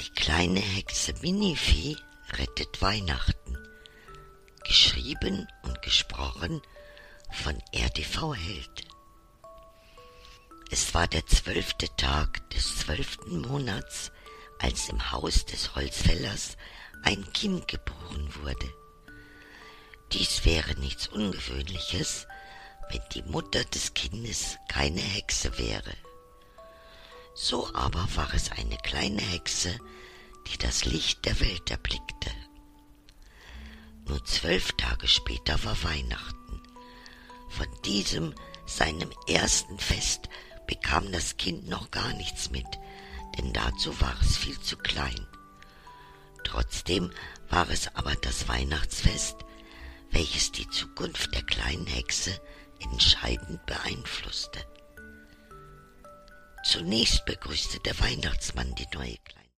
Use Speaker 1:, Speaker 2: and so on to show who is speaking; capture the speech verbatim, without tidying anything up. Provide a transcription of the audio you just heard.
Speaker 1: Die kleine Hexe Minifee rettet Weihnachten. Geschrieben und gesprochen von R T V Held. Es war der zwölfte Tag des zwölften Monats, als im Haus des Holzfällers ein Kind geboren wurde. Dies wäre nichts Ungewöhnliches, wenn die Mutter des Kindes keine Hexe wäre. So aber war es eine kleine Hexe, die das Licht der Welt erblickte. Nur zwölf Tage später war Weihnachten. Von diesem, seinem ersten Fest, bekam das Kind noch gar nichts mit, denn dazu war es viel zu klein. Trotzdem war es aber das Weihnachtsfest, welches die Zukunft der kleinen Hexe entscheidend beeinflusste. Zunächst begrüßte der Weihnachtsmann die neue Kleine.